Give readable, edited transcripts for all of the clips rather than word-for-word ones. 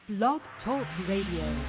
Blog Talk Radio.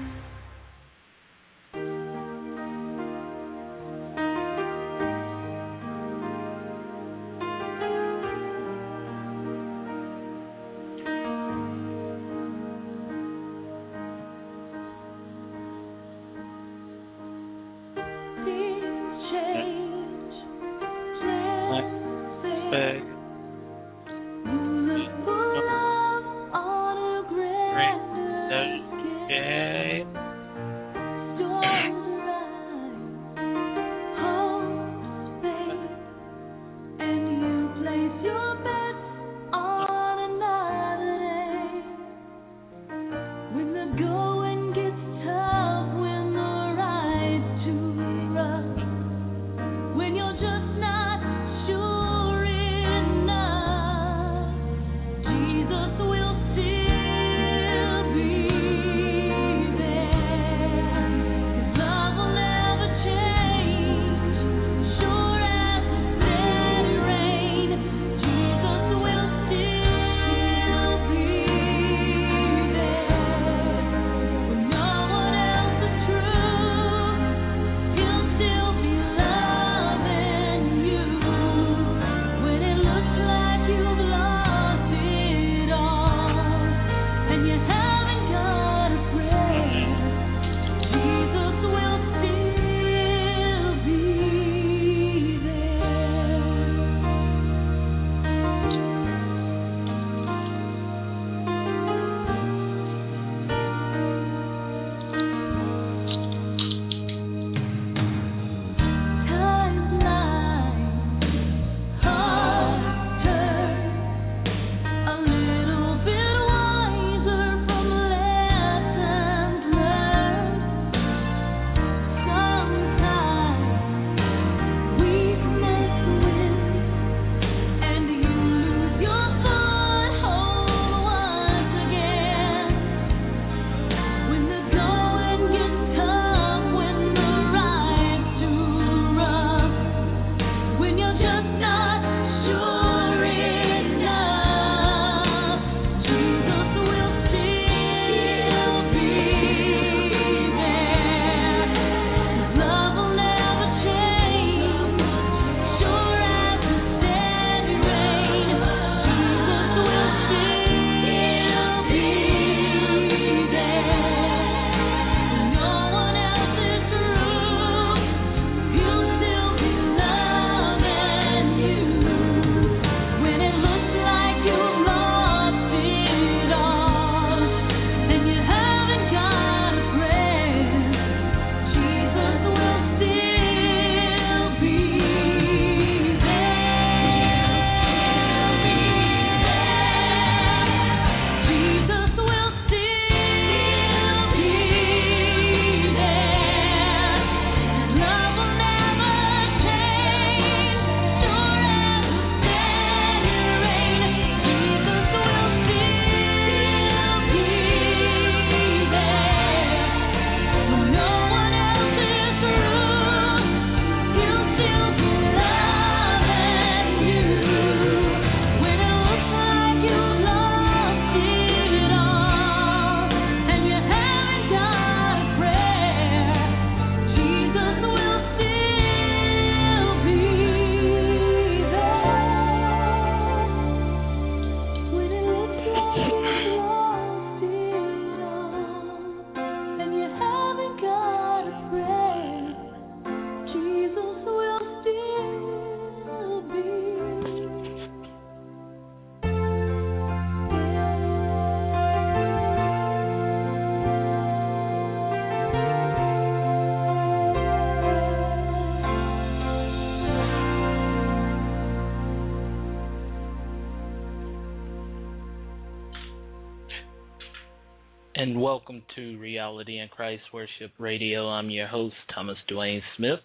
And welcome to Reality in Christ Worship Radio. I'm your host, Thomas Dwayne Smith,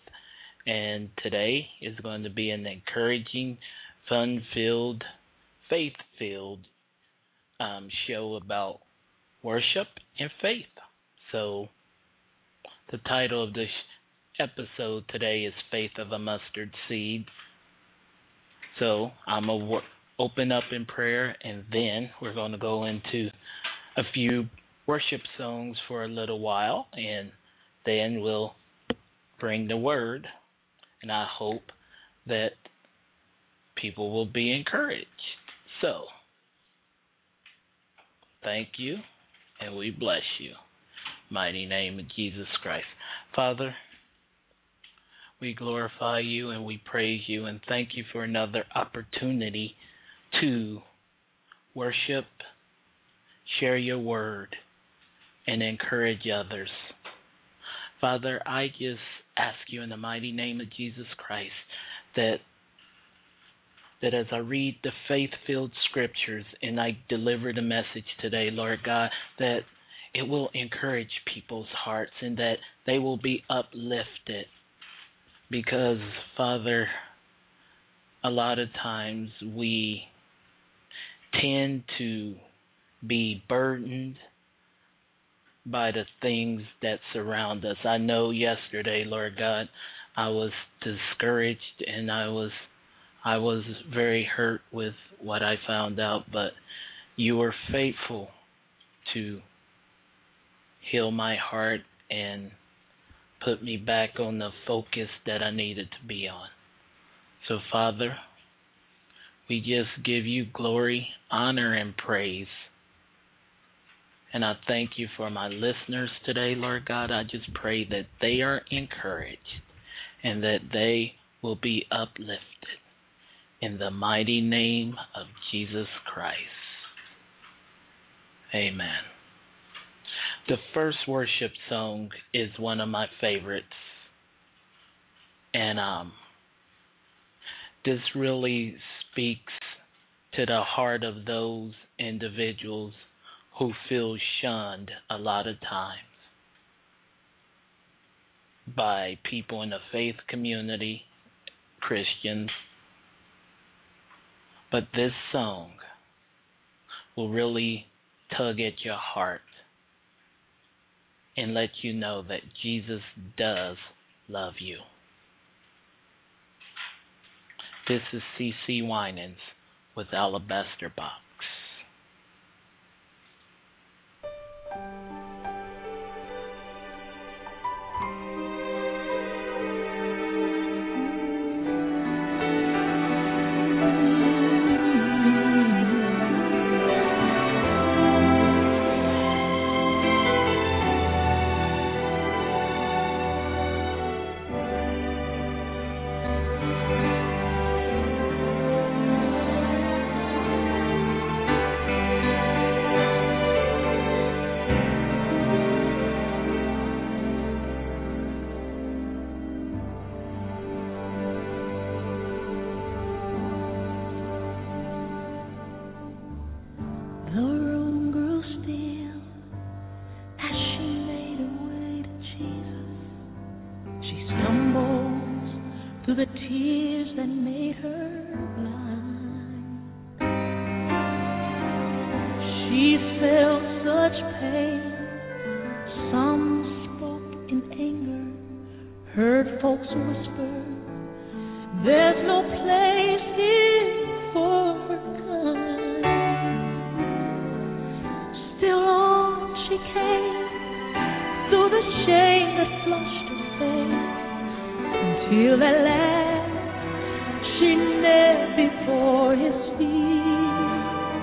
and today is going to be an encouraging, fun-filled, faith-filled show about worship and faith. So the title of this episode today is Faith of a Mustard Seed. So I'm going to open up in prayer, and then we're going to go into a few worship songs for a little while, and then we'll bring the word. And I hope that people will be encouraged. So, thank you, and we bless you. Mighty name of Jesus Christ. Father, we glorify you and we praise you and thank you for another opportunity to worship, share your word, and encourage others. Father, I just ask you in the mighty name of Jesus Christ that as I read the faith-filled scriptures and I deliver the message today, Lord God, that it will encourage people's hearts and that they will be uplifted. Because, Father, a lot of times we tend to be burdened by the things that surround us. I know yesterday, Lord God, I was discouraged and I was very hurt with what I found out, but you were faithful to heal my heart and put me back on the focus that I needed to be on. So, Father, we just give you glory, honor, and praise. And I thank you for my listeners today, Lord God. I just pray that they are encouraged and that they will be uplifted. In the mighty name of Jesus Christ. Amen. The first worship song is one of my favorites. And this really speaks to the heart of those individuals who feel shunned a lot of times by people in the faith community, Christians. But this song will really tug at your heart and let you know that Jesus does love you. This is C.C. Winans with Alabaster Box. The tears that made her blind. She felt such pain. Some spoke in anger, heard folks whisper, there's no place here for her kind. Still on she came, through the shame that flushed her face, till at last she knelt before his feet.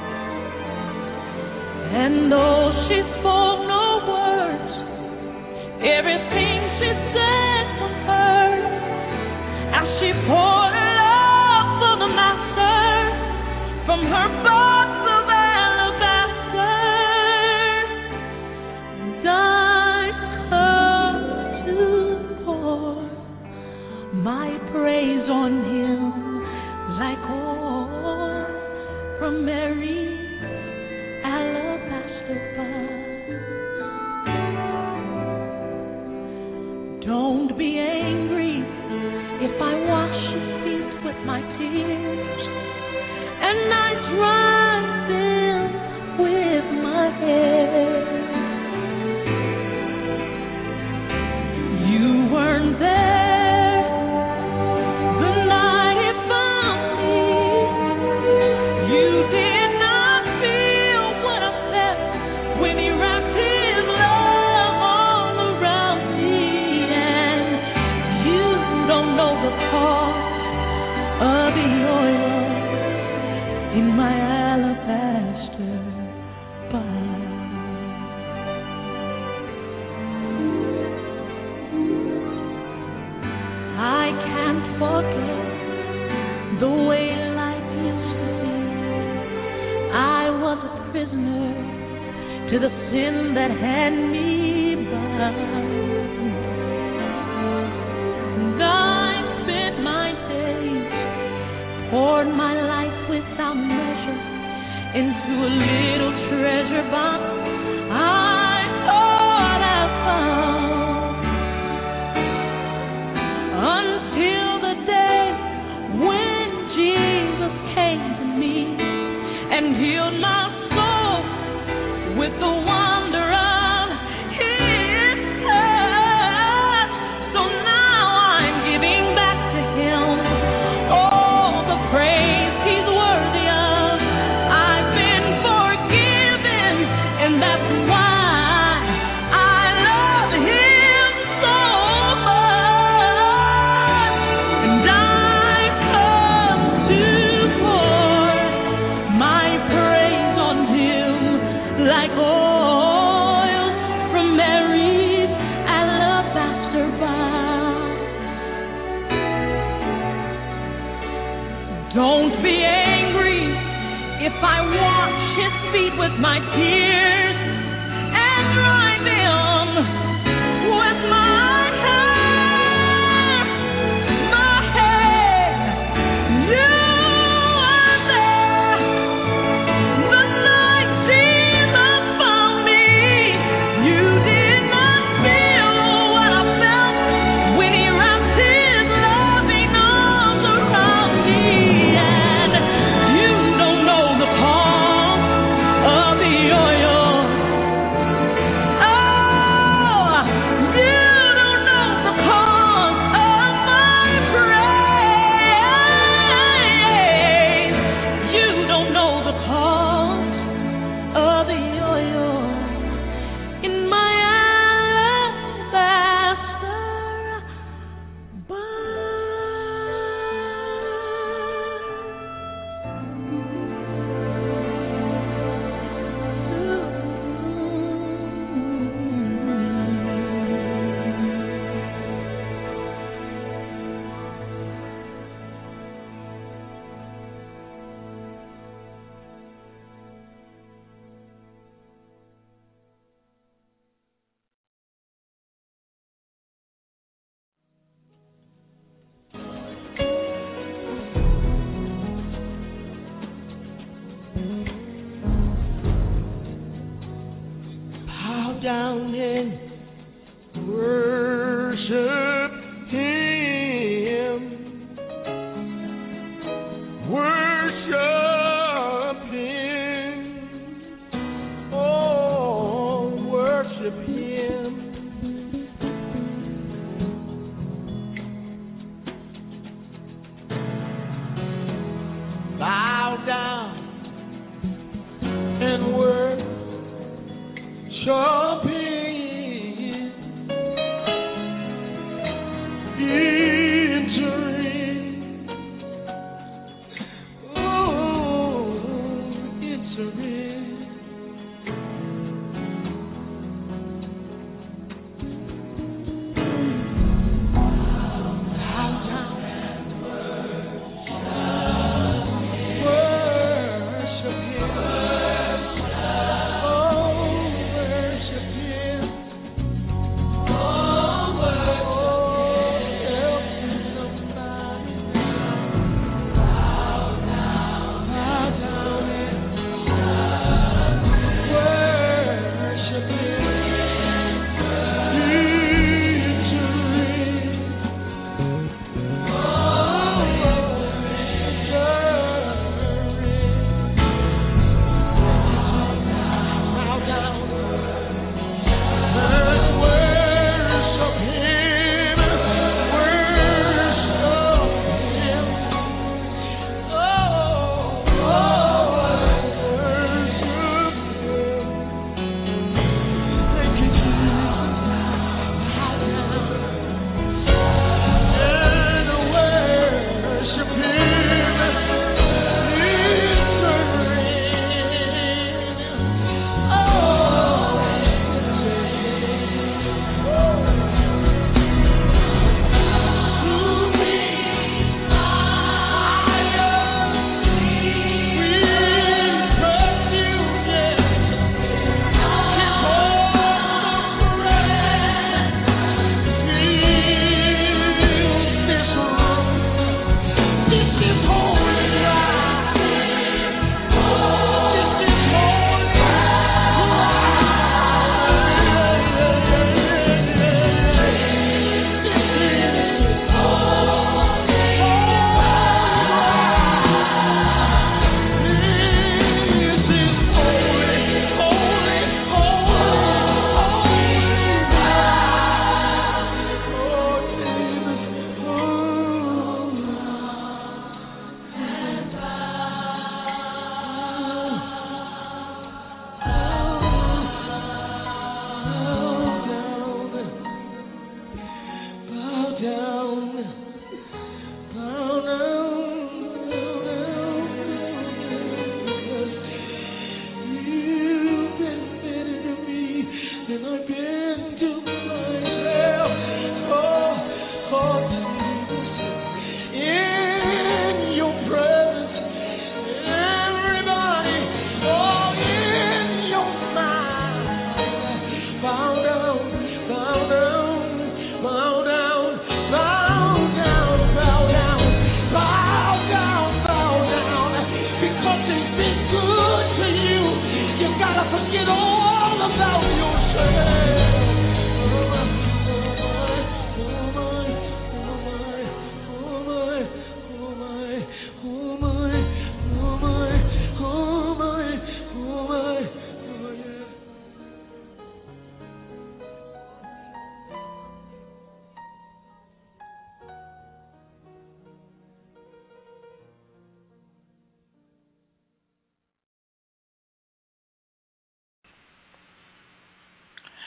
And though she spoke no words, everything she said was heard, as she poured her love for the Master from her box of alabaster. And I come to pour my praise on him like oil from Mary's alabaster box. to the sin that had me bound. And I spent my days, poured my life without measure into a little treasure box I thought I found. Until the day when Jesus came to me and healed my soul with the wonder of His touch. So now I'm giving back to Him all the praise He's worthy of. I've been forgiven, and that's why I love Him so much. And I've come to pour my praise on Him like oil from Mary's alabaster box. Don't be angry if I wash His feet with my tears and dry them with my hair. My hair, you are there. The night Jesus found me, you did not feel what I felt when He wrapped His loving arms around me. And you don't know the cost of the oil. Oh, you don't know the cost of my praise. You don't know the cost of the oil in my alabaster bow down and worship Him. Worship Him. Oh, worship Him. Bow down and worship Him. Enter in. Oh, enter in. Bow down and worship Him. Oh, worship Him.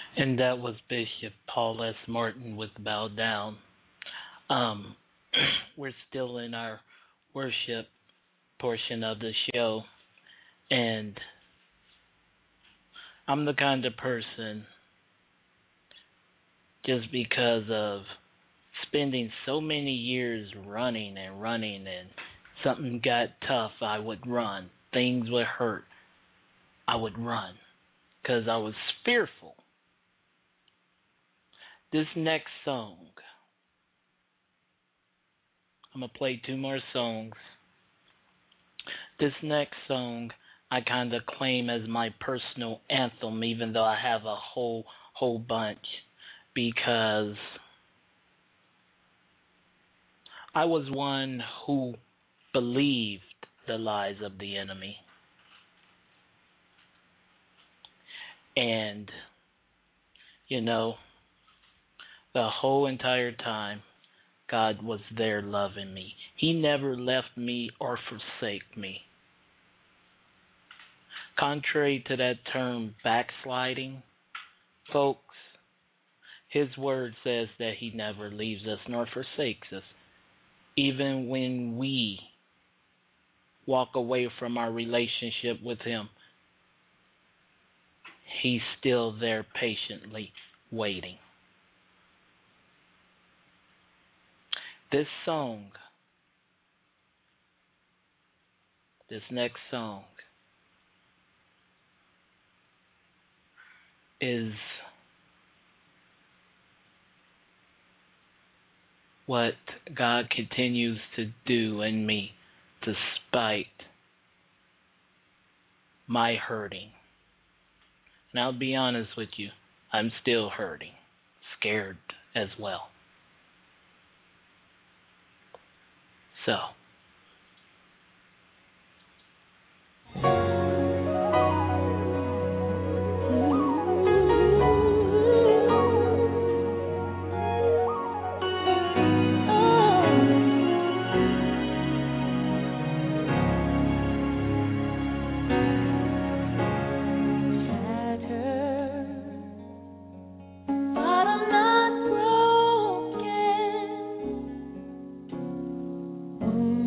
And that was Bishop Paul S. Martin with Bow Down. Um, we're still in our worship portion of the show, and I'm the kind of person, just because of spending so many years running and something got tough, I would run. Things would hurt, I would run because I was fearful. This next song, I'm going to play two more songs. This next song I kind of claim as my personal anthem, even though I have a whole bunch, because I was one who believed the lies of the enemy. And, you know, the whole entire time, God was there loving me. He never left me or forsake me. Contrary to that term backsliding, folks, His word says that He never leaves us nor forsakes us. Even when we walk away from our relationship with Him, He's still there patiently waiting. This song, this next song, is what God continues to do in me despite my hurting. And I'll be honest with you, I'm still hurting, scared as well. So, But I'm not broken.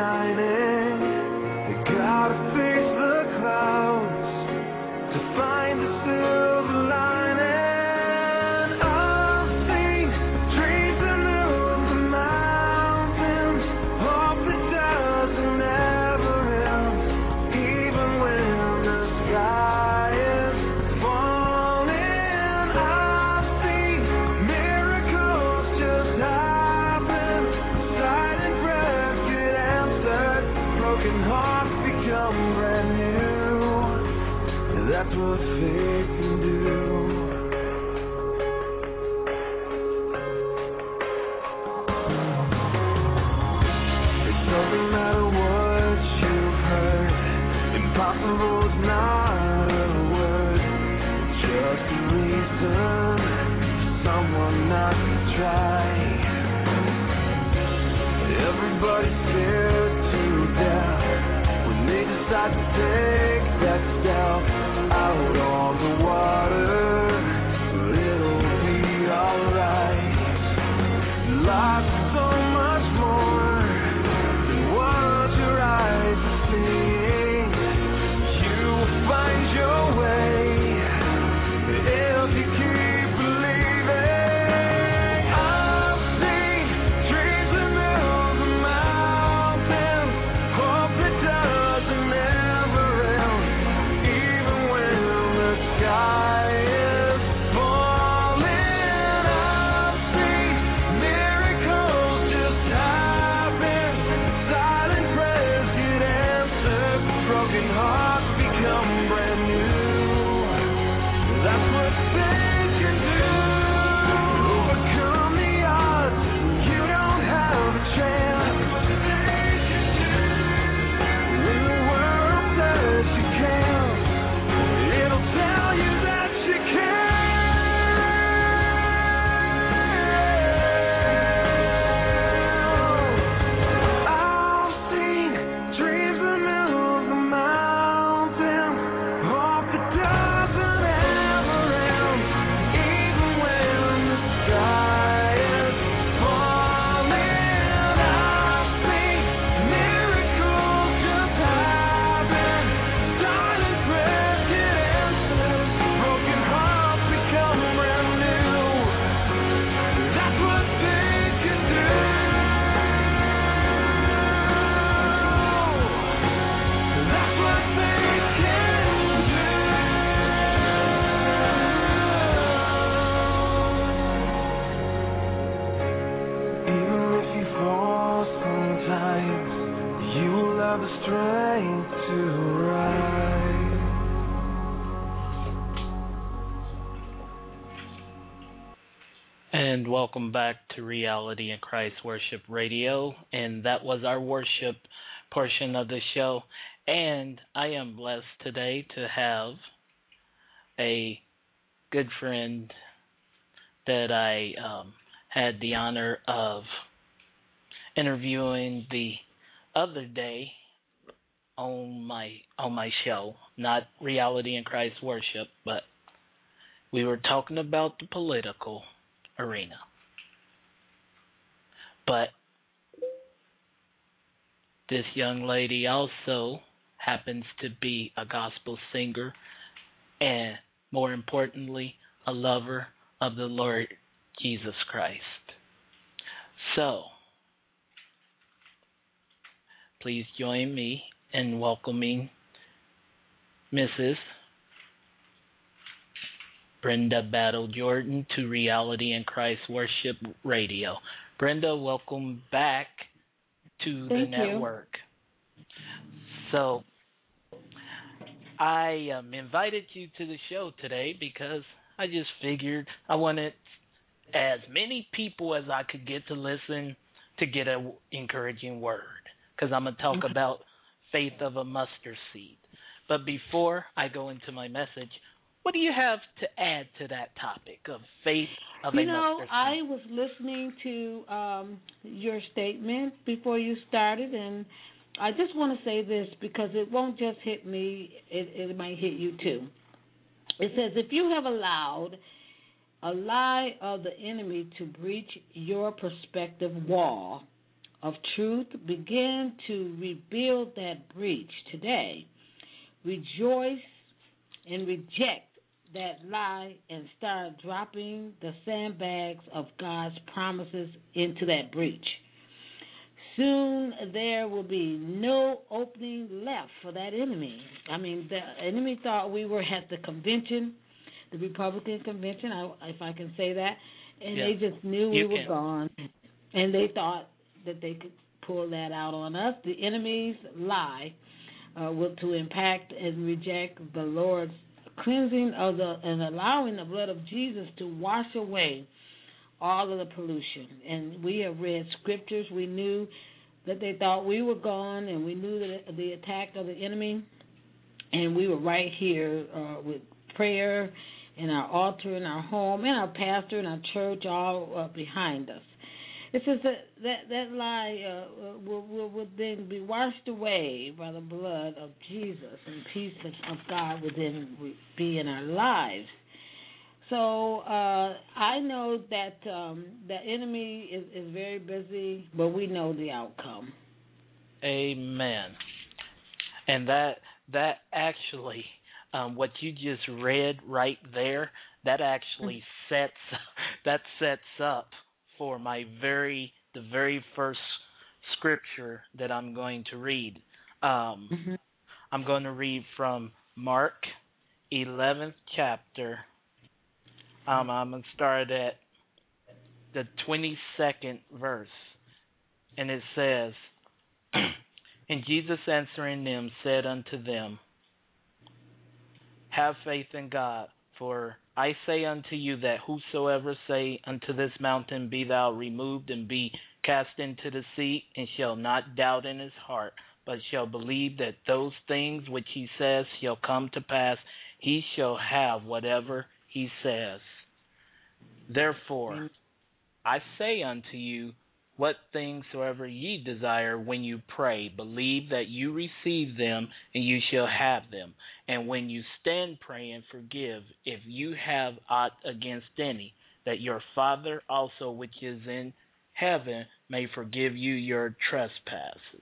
shining. You gotta face the clouds to find the silver lining. I've seen trees that move the mountains, hope that doesn't ever end, even when the sky is falling. I've seen miracles just happen, silent prayers get answered, broken hearts become brand new. That's what faith can do. It doesn't matter what you've heard, impossible is not a word, just a reason for someone not to try. Everybody's scared to death when they decide to take that step out on the water. It'll be alright. Life's so much more than what your eyes are seeing. You will find your way if you keep believing. I've seen trees that move the mountains, hope that doesn't ever end, even when the sky is falling. I've seen miracles just happen, silent prayers get answered, broken hearts become brand new. That's what faith can do. Overcome the odds, you don't have a chance. When the world says you can't, it'll tell you that you can. I've seen dreams that move the mountains, hope that doesn't ever end, even when the sky is falling. I've seen miracles just happen, silent prayers get answered, broken hearts become brand new. That's what faith can do. That's what faith can do. Even if you fall sometimes, you will have the strength to rise. And welcome back to Reality in Christ Worship Radio. And that was our worship portion of the show. And I am blessed today to have a good friend that I had the honor of interviewing the other day on my show, not Reality in Christ Worship, but we were talking about the political arena. But this young lady also happens to be a gospel singer and, more importantly, a lover of the Lord Jesus Christ. So, please join me in welcoming Mrs. Brenda Battle Jordan to Reality in Christ Worship Radio. Brenda, welcome back to the network. So, I invited you to the show today because I just figured I wanted as many people as I could get to listen to get an encouraging word, because I'm going to talk about faith of a mustard seed. But before I go into my message, what do you have to add to that topic of faith of a mustard seed? I was listening to your statement before you started, and I just want to say this because it won't just hit me, it might hit you too. It says, if you have allowed a lie of the enemy to breach your perspective wall of truth begin to rebuild that breach today. Rejoice and reject that lie and start dropping the sandbags of God's promises into that breach. Soon there will be no opening left for that enemy. I mean, the enemy thought we were at the convention, the Republican convention, if I can say that, and they just knew we were gone, and they thought that they could pull that out on us. The enemy's lie to impact and reject the Lord's cleansing of and allowing the blood of Jesus to wash away all of the pollution. And we have read scriptures. We knew that they thought we were gone, and we knew that the attack of the enemy, and we were right here with prayer and our altar in our home and our pastor and our church all behind us. It says that lie will then be washed away by the blood of Jesus, and peace of God will then be in our lives. So I know that the enemy is very busy, but we know the outcome. Amen. And that actually, what you just read right there, that actually sets up for the very first scripture that I'm going to read. I'm going to read from Mark 11th chapter. I'm going to start at the 22nd verse. And it says, And Jesus answering them said unto them, Have faith in God, for I say unto you that whosoever say unto this mountain, Be thou removed and be cast into the sea, and shall not doubt in his heart, but shall believe that those things which he says shall come to pass, he shall have whatever he says. Therefore, I say unto you, what things soever ye desire when you pray, believe that you receive them, and you shall have them. And when you stand praying, forgive, if you have aught against any, that your Father also which is in heaven may forgive you your trespasses.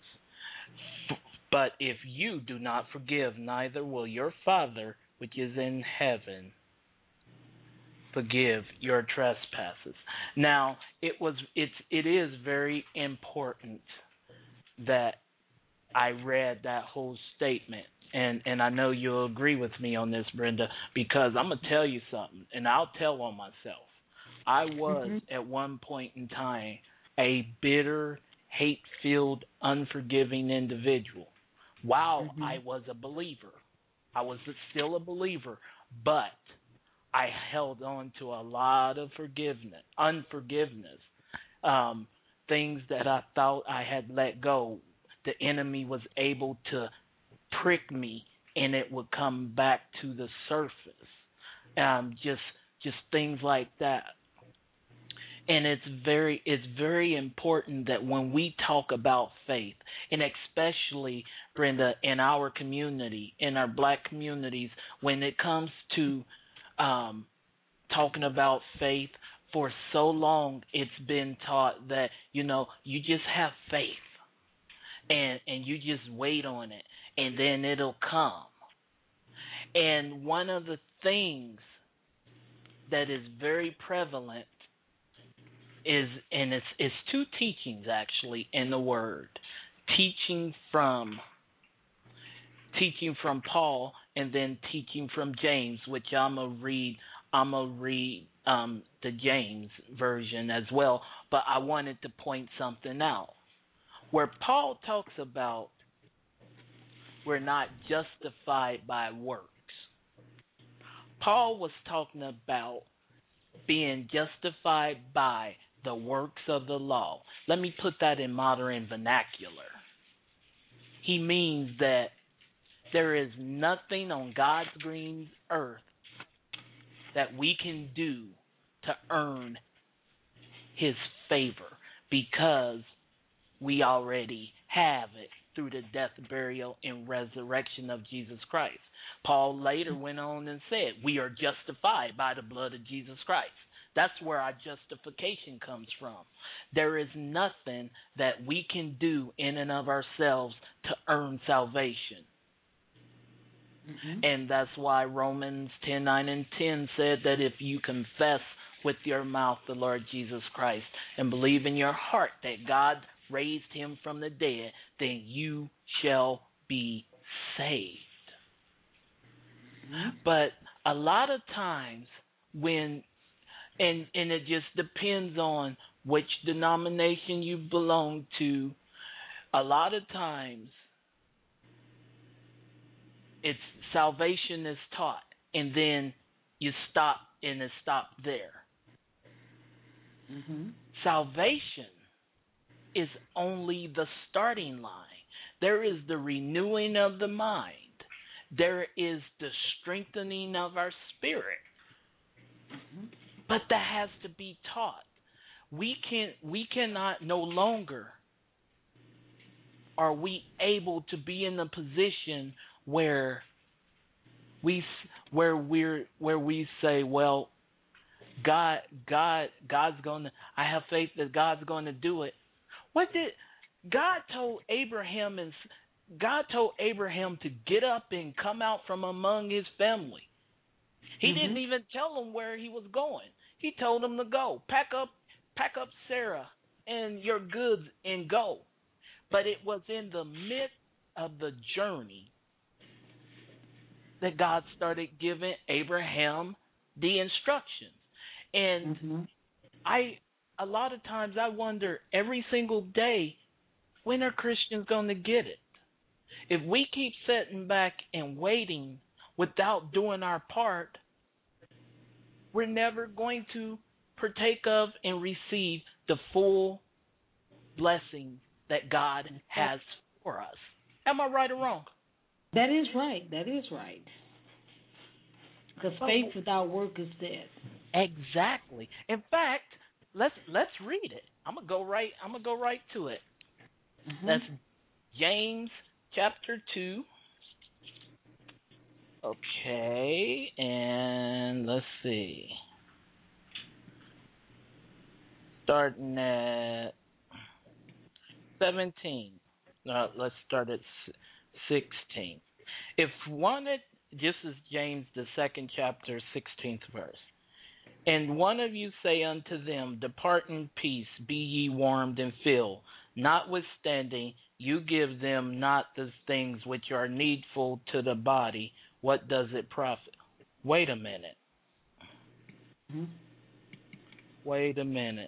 But if you do not forgive, neither will your Father which is in heaven forgive your trespasses. Now, it is very important that I read that whole statement, and I know you'll agree with me on this, Brenda, because I'm going to tell you something, and I'll tell on myself. I was, at one point in time, a bitter, hate-filled, unforgiving individual while I was a believer. I was still a believer, but I held on to a lot of unforgiveness, things that I thought I had let go. The enemy was able to prick me, and it would come back to the surface. Just things like that. And it's very important that when we talk about faith, and especially, Brenda, in our community, in our black communities, when it comes to talking about faith, for so long it's been taught that, you just have faith and you just wait on it and then it'll come. And one of the things that is very prevalent is, and it's two teachings actually in the Word. Teaching from Paul, and then teaching from James, which I'm gonna read the James version as well. But I wanted to point something out where Paul talks about we're not justified by works. Paul was talking about being justified by the works of the law. Let me put that in modern vernacular. He means that there is nothing on God's green earth that we can do to earn his favor, because we already have it through the death, burial, and resurrection of Jesus Christ. Paul later went on and said, we are justified by the blood of Jesus Christ. That's where our justification comes from. There is nothing that we can do in and of ourselves to earn salvation. And that's why Romans 10:9 and 10 said that if you confess with your mouth the Lord Jesus Christ and believe in your heart that God raised him from the dead, then you shall be saved. But a lot of times when, and it just depends on which denomination you belong to, a lot of times it's salvation is taught and then you stop and it stopped there. Salvation is only the starting line. There is the renewing of the mind. There is the strengthening of our spirit. But that has to be taught. We cannot no longer are we able to be in a position where we say, well, God's gonna. I have faith that God's going to do it. What did God told Abraham? And God told Abraham to get up and come out from among his family. He didn't even tell him where he was going. He told him to go. Pack up Sarah and your goods and go. But it was in the midst of the journey that God started giving Abraham the instructions. And a lot of times I wonder every single day, when are Christians going to get it? If we keep sitting back and waiting without doing our part, we're never going to partake of and receive the full blessing that God has for us. Am I right or wrong? That is right. That is right. Because faith without work is dead. Exactly. In fact, let's read it. I'm gonna go right to it. That's James chapter 2. Okay, and let's see. Starting at 17. Let's start at 16. If wanted, this is James, the 2nd chapter, 16th verse. And one of you say unto them, depart in peace, be ye warmed and filled. Notwithstanding, you give them not the things which are needful to the body. What does it profit? Wait a minute. Wait a minute.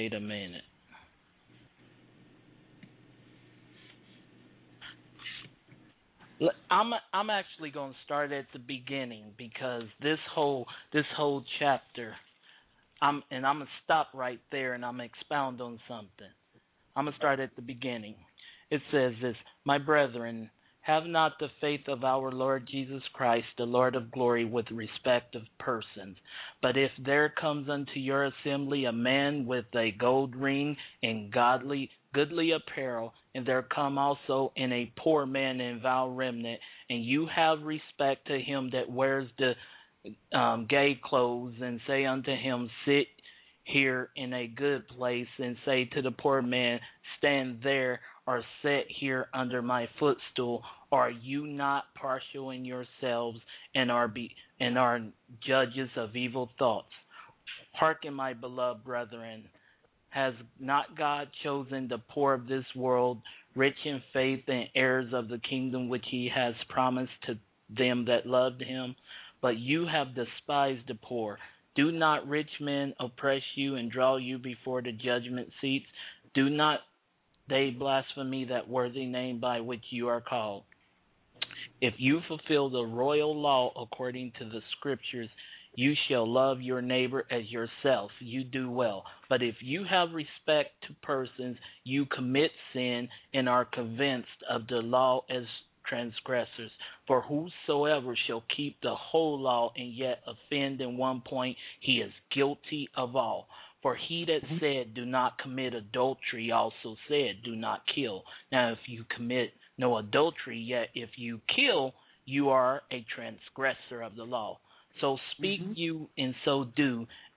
I'm actually going to start at the beginning because this whole chapter, I'm going to stop right there and I'm going to expound on something. I'm going to start at the beginning. It says this, my brethren, have not the faith of our Lord Jesus Christ, the Lord of glory, with respect of persons. But if there comes unto your assembly a man with a gold ring and goodly apparel, and there come also in a poor man in vile remnant, and you have respect to him that wears the gay clothes, and say unto him, sit here in a good place, and say to the poor man, stand there, or sit here under my footstool, are you not partial in yourselves, and are judges of evil thoughts? Hearken, my beloved brethren, has not God chosen the poor of this world, rich in faith and heirs of the kingdom which he has promised to them that loved him? But you have despised the poor. Do not rich men oppress you and draw you before the judgment seats? Do not they blaspheme that worthy name by which you are called? If you fulfill the royal law according to the scriptures, you shall love your neighbor as yourself. You do well. But if you have respect to persons, you commit sin and are convinced of the law as transgressors. For whosoever shall keep the whole law and yet offend in one point, he is guilty of all. For he that said, do not commit adultery, also said, do not kill. Now, if you commit no adultery, yet if you kill, you are a transgressor of the law. So speak you and so do,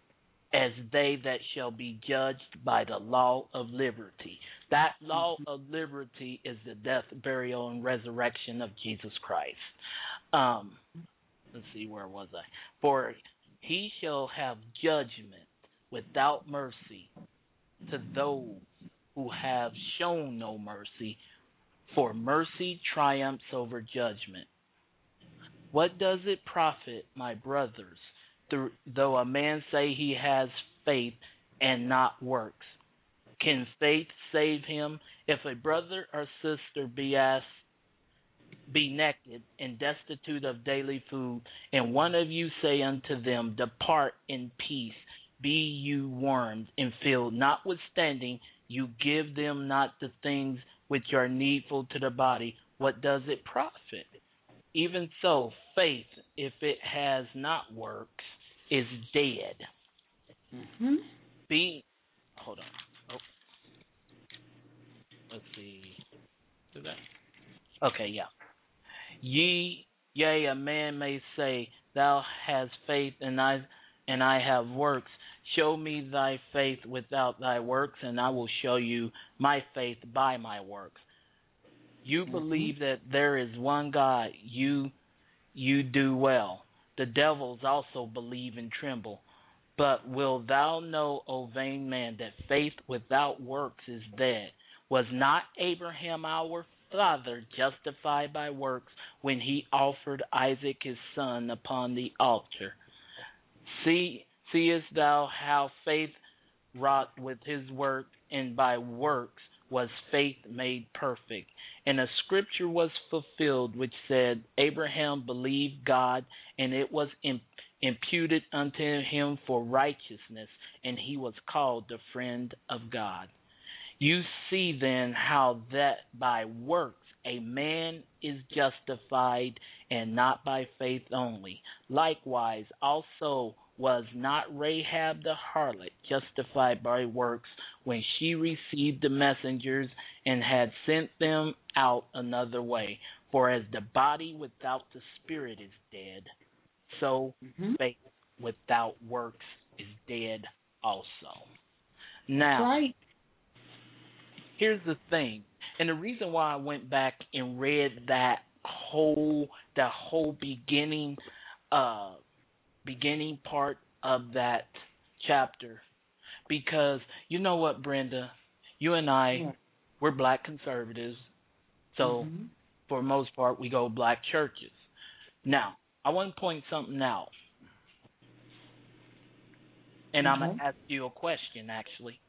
as they that shall be judged by the law of liberty. That law of liberty is the death, burial, and resurrection of Jesus Christ. Let's see, where was I? For he shall have judgment without mercy to those who have shown no mercy, for mercy triumphs over judgment. What does it profit, my brothers, though a man say he has faith and not works? Can faith save him? If a brother or sister be naked and destitute of daily food, and one of you say unto them, depart in peace, be you warmed and filled, notwithstanding you give them not the things which are needful to the body, what does it profit? Even so, faith, if it has not works, is dead. Mm-hmm. Hold on. Oh. Let's see. Do that. Okay, yeah. Yea, a man may say, thou hast faith, and I have works. Show me thy faith without thy works, and I will show you my faith by my works. You believe that there is one God, you do well. The devils also believe and tremble. But wilt thou know, O vain man, that faith without works is dead? Was not Abraham our father justified by works when he offered Isaac his son upon the altar? Seest thou how faith wrought with his work, and by works was faith made perfect? And a scripture was fulfilled which said, Abraham believed God, and it was imputed unto him for righteousness, and he was called the friend of God. You see then how that by works a man is justified, and not by faith only. Likewise also was not Rahab the harlot justified by works when she received the messengers and had sent them out another way? For as the body without the spirit is dead, so faith without works is dead also. Now, here's the thing, and the reason why I went back and read that whole beginning part of that chapter, because you know what, Brenda, you and I, we're black conservatives, so for the most part we go black churches. Now, I want to point something out, and I'm going to ask you a question, actually.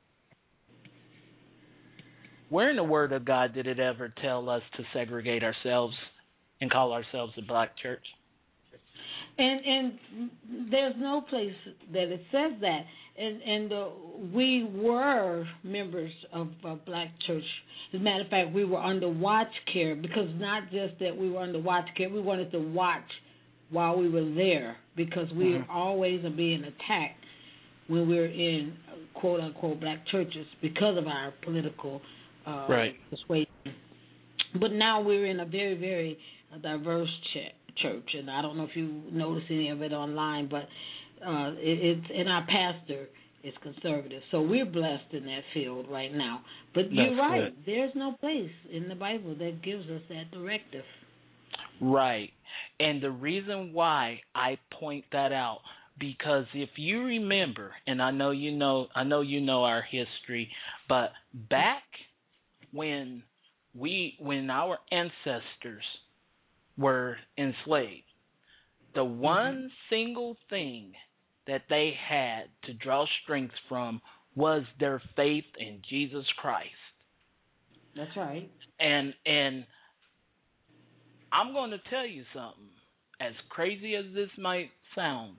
Where in the Word of God did it ever tell us to segregate ourselves and call ourselves a black church? And there's no place that it says that. And we were members of a black church. As a matter of fact, we were under watch care, because not just that we were under watch care, we wanted to watch while we were there, because we always are being attacked when we're in quote-unquote black churches because of our political persuasion. But now we're in a very, very diverse church, and I don't know if you notice any of it online, but and our pastor is conservative, so we're blessed in that field right now. But you're right, there's no place in the Bible that gives us that directive. Right, and the reason why I point that out, because if you remember, and I know you know our history, but back when our ancestors were enslaved, the one single thing that they had to draw strength from was their faith in Jesus Christ. That's right. And I'm going to tell you something, as crazy as this might sound,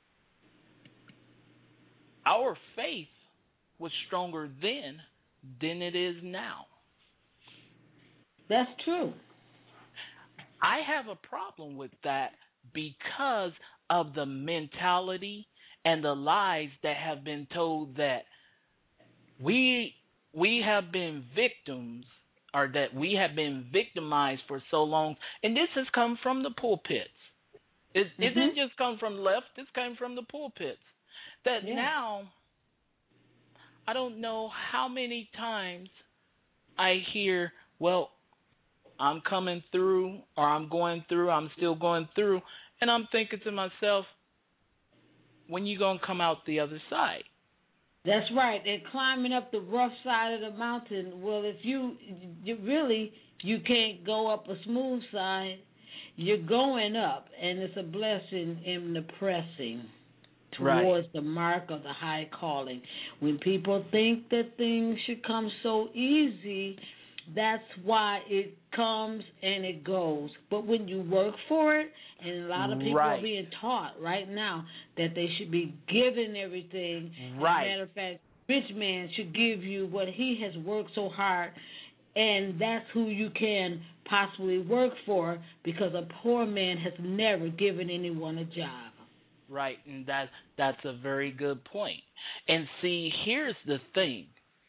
our faith was stronger then than it is now. That's true. I have a problem with that because of the mentality and the lies that have been told that we have been victims, or that we have been victimized for so long. And this has come from the pulpits. It didn't just come from the left. This came from the pulpits. that now I don't know how many times I hear, well, I'm coming through, or I'm going through, I'm still going through, and I'm thinking to myself, when you going to come out the other side? That's right. They're climbing up the rough side of the mountain. Well, if you can't go up a smooth side, you're going up, and it's a blessing in the pressing towards the mark of the high calling. When people think that things should come so easy, that's why it comes and it goes. But when you work for it, and a lot of people are being taught right now that they should be given everything. As a matter of fact, rich man should give you what he has worked so hard, and that's who you can possibly work for, because a poor man has never given anyone a job. Right, and that's a very good point. And see, here's the thing.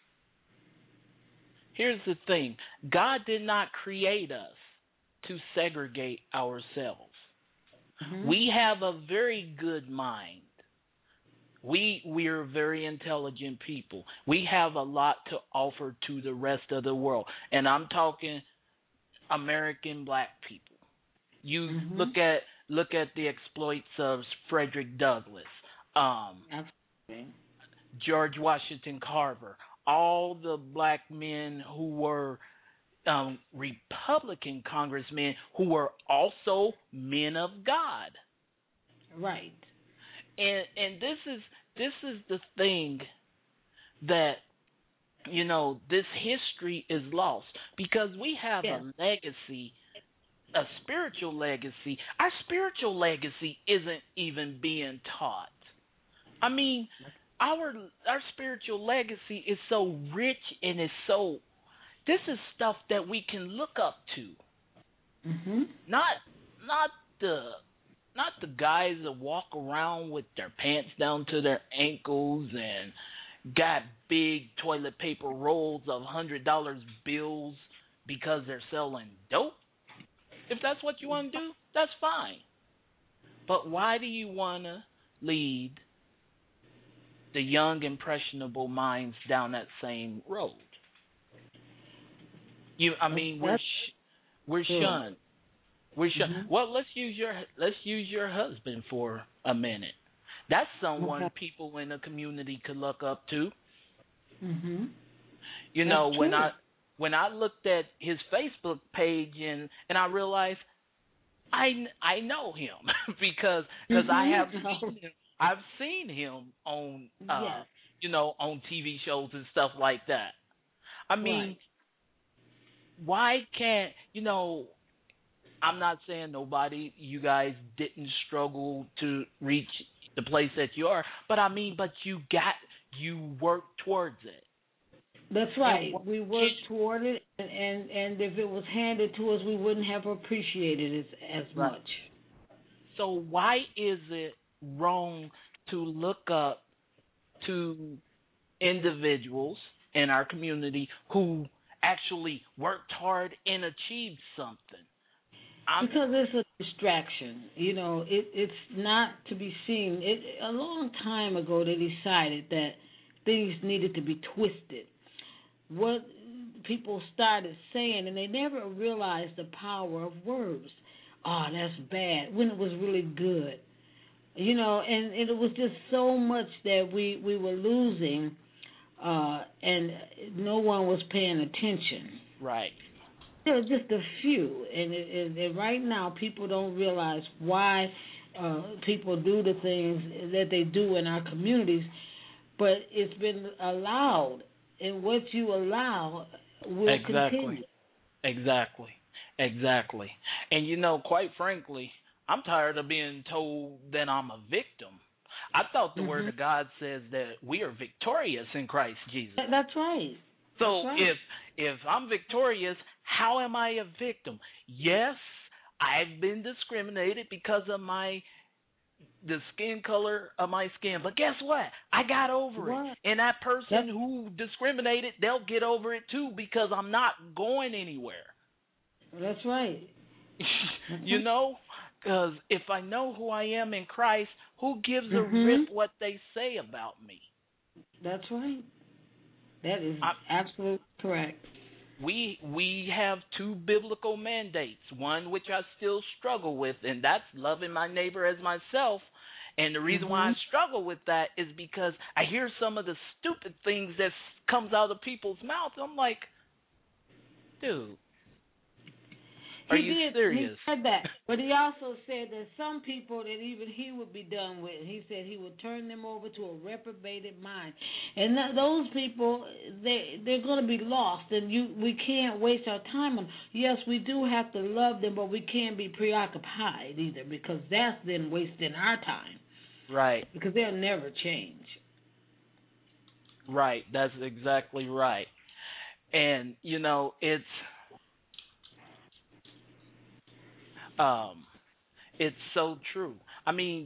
God did not create us to segregate ourselves. Mm-hmm. We have a very good mind. We're very intelligent people. We have a lot to offer to the rest of the world. And I'm talking American black people. You look at the exploits of Frederick Douglass, George Washington Carver, all the black men who were Republican congressmen who were also men of God. Right. And this is the thing that, you know, this history is lost, because we have a legacy, a spiritual legacy. Our spiritual legacy isn't even being taught. I mean, our spiritual legacy is so rich, and is so, this is stuff that we can look up to. Mm-hmm. Not the guys that walk around with their pants down to their ankles and got big toilet paper rolls of $100 bills because they're selling dope. If that's what you want to do, that's fine. But why do you want to lead the young, impressionable minds down that same road? We're shunned. We're shunned. Mm-hmm. Well, let's use your husband for a minute. That's someone people in the community could look up to. Mm-hmm. You know, when I looked at his Facebook page and I realized I know him because I've seen him on on TV shows and stuff like that. I mean, why can't, I'm not saying you guys didn't struggle to reach the place that you are, but you worked towards it. That's right. We worked toward it, and if it was handed to us, we wouldn't have appreciated it as much. So why is it wrong to look up to individuals in our community who actually worked hard and achieved something? Because it's a distraction. It's not to be seen. A long time ago, they decided that things needed to be twisted. What people started saying, and they never realized the power of words. Oh, that's bad, when it was really good. And it was just so much that we were losing, and no one was paying attention. Right. There were just a few, and right now people don't realize why people do the things that they do in our communities, but it's been allowed, and what you allow will continue. Exactly. And quite frankly, I'm tired of being told that I'm a victim. I thought the Word of God says that we are victorious in Christ Jesus. That's right. So if I'm victorious, how am I a victim? Yes, I've been discriminated because of the skin color of my skin. But guess what? I got over it. And that person who discriminated, they'll get over it too, because I'm not going anywhere. That's right. Because if I know who I am in Christ, who gives a Mhm. rip what they say about me? That's right. That is I, absolutely correct. we have two biblical mandates. One which I still struggle with, and that's loving my neighbor as myself. And the reason why I struggle with that is because I hear some of the stupid things that comes out of people's mouths. I'm like, dude, are you serious? He said that, but he also said that some people that even he would be done with. He said he would turn them over to a reprobated mind, and those people they're going to be lost. And we can't waste our time on. Yes, we do have to love them, but we can't be preoccupied either, because that's then wasting our time. Right. Because they'll never change. Right. That's exactly right. And it's so true. I mean,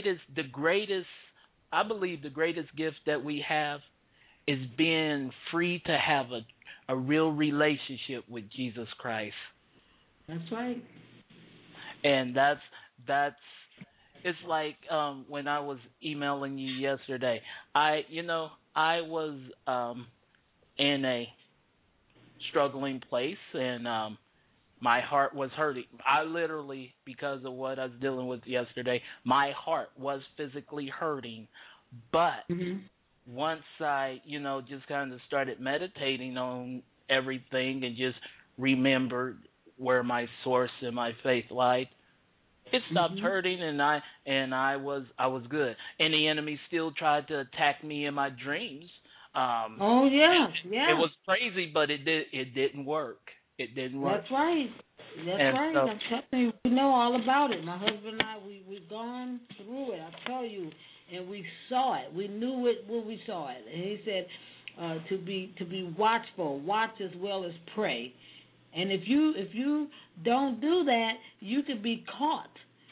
I believe the greatest gift that we have is being free to have a real relationship with Jesus Christ. That's right. And that's it's like when I was emailing you yesterday. I was in a struggling place, and my heart was hurting. I literally, because of what I was dealing with yesterday, my heart was physically hurting. But once I, just kind of started meditating on everything and just remembered where my source and my faith lied, it stopped hurting, and I was good. And the enemy still tried to attack me in my dreams. Oh yeah. It was crazy, but it didn't work. It didn't work. That's right. That's right. So, I'm telling you, we know all about it. My husband and I, we've gone through it. I tell you, and we saw it. We knew it when we saw it. And he said to be watchful, watch as well as pray. And if you don't do that, you could be caught.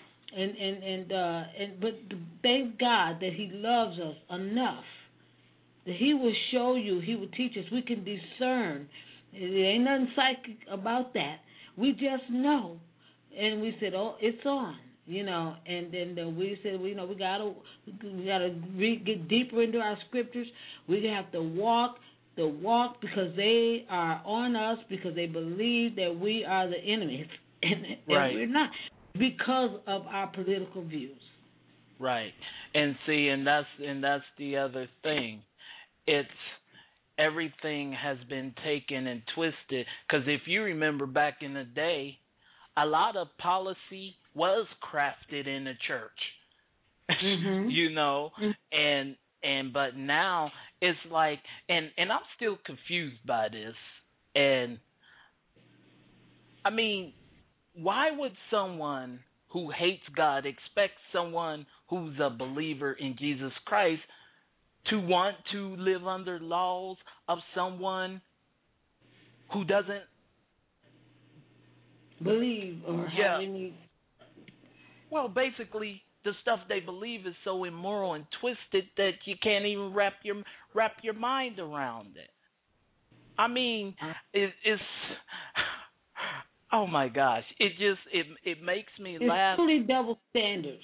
But thank God that He loves us enough that He will show you. He will teach us. We can discern. There ain't nothing psychic about that. We just know. And we said, oh, it's on, And then we said, we gotta get deeper into our scriptures. We have to walk the walk because they are on us, because they believe that we are the enemies, and we're not, because of our political views. Right. And see, and that's the other thing. It's everything has been taken and twisted. Because if you remember back in the day, a lot of policy was crafted in the church. But now it's like, and I'm still confused by this. And I mean, why would someone who hates God expect someone who's a believer in Jesus Christ to want to live under laws of someone who doesn't believe or have any? Well, basically, the stuff they believe is so immoral and twisted that you can't even wrap your mind around it. I mean, it's oh my gosh! It makes me laugh. It's truly double standards.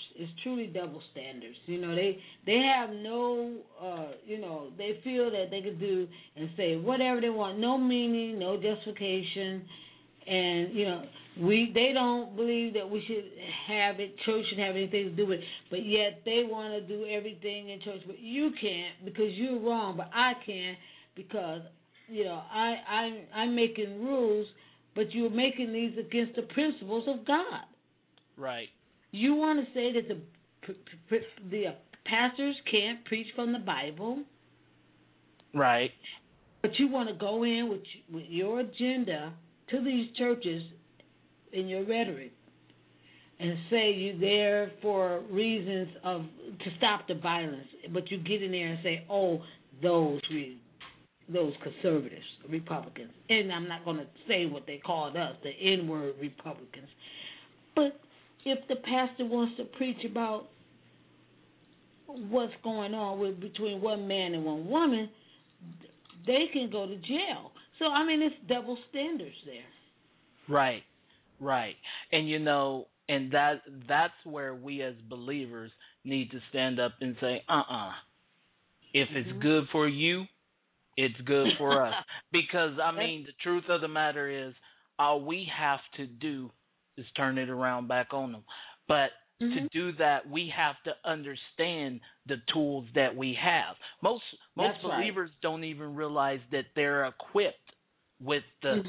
They have no they feel that they could do and say whatever they want, no meaning, no justification, and they don't believe that we should have it. Church should have anything to do with it, but yet they want to do everything in church. But you can't because you're wrong. But I can because I'm making rules. But you're making these against the principles of God. Right. You want to say that the pastors can't preach from the Bible. Right. But you want to go in with your agenda to these churches in your rhetoric and say you're there for reasons to stop the violence. But you get in there and say, oh, those conservatives, Republicans, and I'm not going to say what they called us, the N-word Republicans. But if the pastor wants to preach about what's going on between one man and one woman, they can go to jail. So, I mean, it's double standards there. Right. And, And that's where we as believers need to stand up and say, if it's good for you, it's good for us. Because, I mean, the truth of the matter is, all we have to do is turn it around back on them. But to do that, we have to understand the tools that we have. Most believers don't even realize that they're equipped with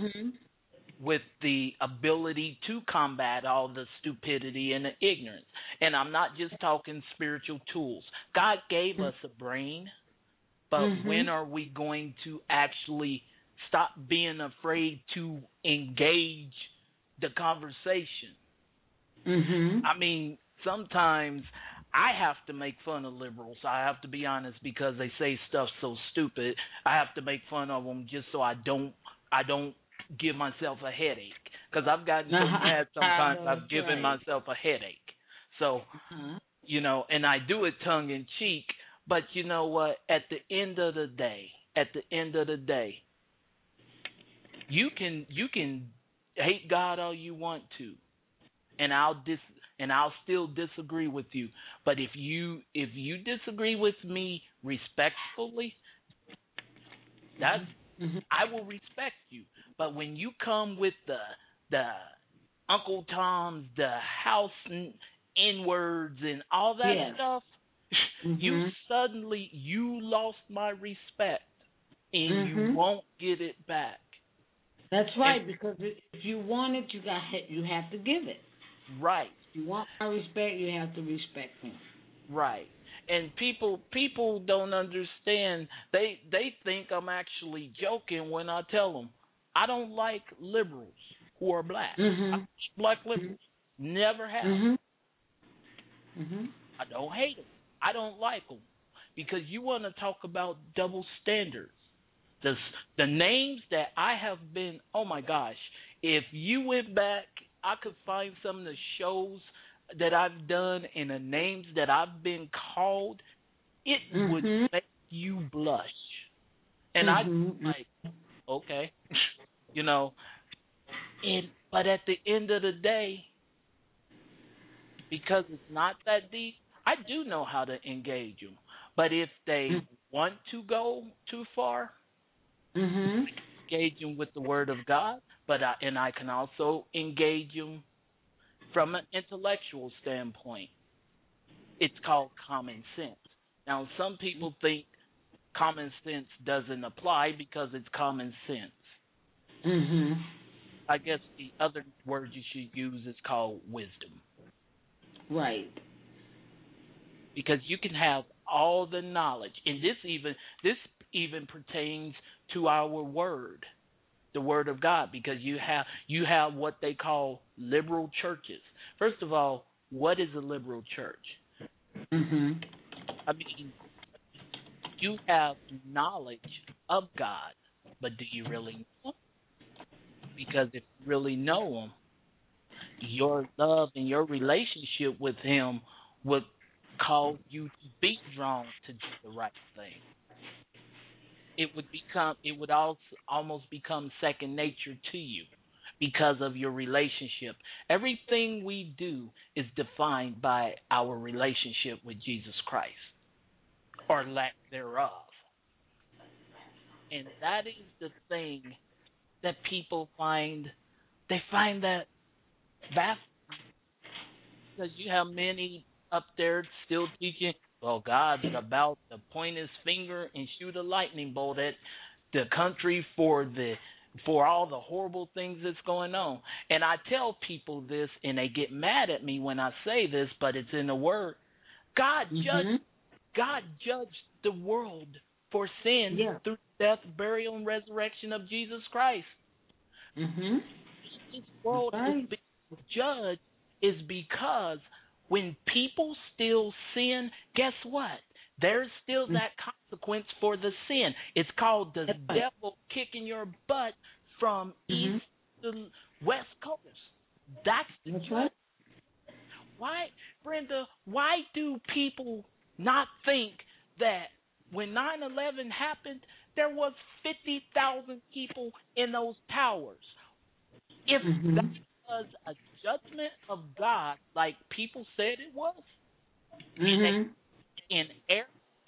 the ability to combat all the stupidity and the ignorance. And I'm not just talking spiritual tools. God gave us a brain, but when are we going to actually stop being afraid to engage the conversation? I mean, sometimes I have to make fun of liberals. I have to be honest, because they say stuff so stupid. I have to make fun of them just so I don't give myself a headache, because I've gotten so mad sometimes I've given myself a headache. So, you know, and I do it tongue in cheek, but you know what? At the end of the day, you can hate God all you want to, and I'll still disagree with you. But if you disagree with me respectfully, that's I will respect you. But when you come with the Uncle Tom's, the house N-words and all that stuff, you lost my respect, and you won't get it back. That's right, because if you want it, you have to give it. Right. If you want my respect, you have to respect me. Right. And people don't understand. They think I'm actually joking when I tell them I don't like liberals who are black. I black liberals. Never have. I don't hate them. I don't like them, because you want to talk about double standards. The names that I have been, oh my gosh, if you went back, I could find some of the shows that I've done and the names that I've been called, it would make you blush. And I'm like, okay, you know. But at the end of the day, because it's not that deep, I do know how to engage them. But if they want to go too far, engage them with the Word of God. But I can also engage them from an intellectual standpoint. It's called common sense. Now, some people think common sense doesn't apply because it's common sense. I guess the other word you should use is called wisdom. Right. Because you can have all the knowledge, and this even pertains to our word, the Word of God, because you have what they call liberal churches. First of all, what is a liberal church? I mean, you have knowledge of God, but do you really know Him? Because if you really know Him, your love and your relationship with Him would cause you to be drawn to do the right thing. It would also almost become second nature to you because of your relationship. Everything we do is defined by our relationship with Jesus Christ, or lack thereof. And that is the thing that people find that baffling, because you have many up there still teaching, well, God's about to point His finger and shoot a lightning bolt at the country for all the horrible things that's going on. And I tell people this, and they get mad at me when I say this, but it's in the Word. God judged the world for sin through death, burial, and resurrection of Jesus Christ. This world is being judged is because when people still sin, guess what? There's still that consequence for the sin. It's called the devil kicking your butt from east to west coast. That's the judgment. Why, Brenda, why do people not think that when 9/11 happened, there was 50,000 people in those towers? If that was a judgment of God, like people said it was, Mhm. in air,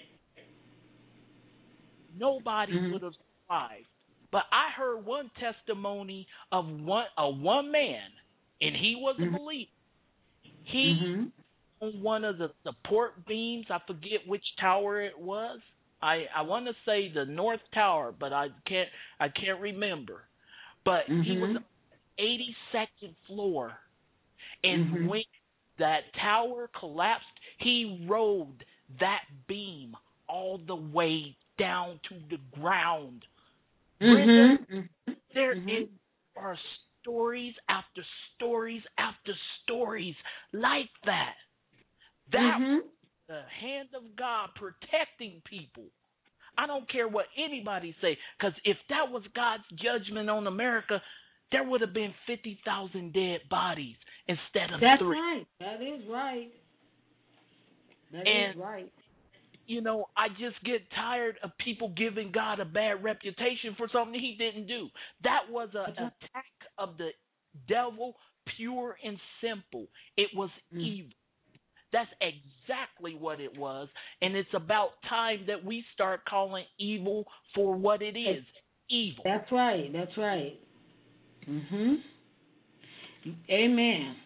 nobody Mhm. would have survived. But I heard one testimony of one man, and he was a Mhm. believer. He Mhm. on one of the support beams. I forget which tower it was. I want to say the North Tower, but I can't remember. But he was on Mhm. the 82nd floor, and Mhm. when that tower collapsed, he rode that beam all the way down to the ground. Brenda, Mhm. there Mhm. are stories after stories after stories like that. That Mhm. the hand of God protecting people. I don't care what anybody say, because if that was God's judgment on America, there would have been 50,000 dead bodies instead of That's 3. right. That is right. That And, is right. I just get tired of people giving God a bad reputation for something he didn't do. That was an attack of the devil, pure and simple. It was evil. That's exactly what it was, and it's about time that we start calling evil for what it is, evil. That's right. That's right. Mhm. Amen.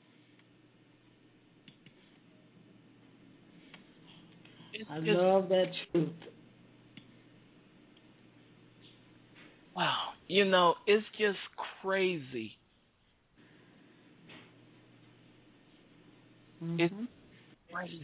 I love that truth. Wow, it's just crazy. Mhm. It's crazy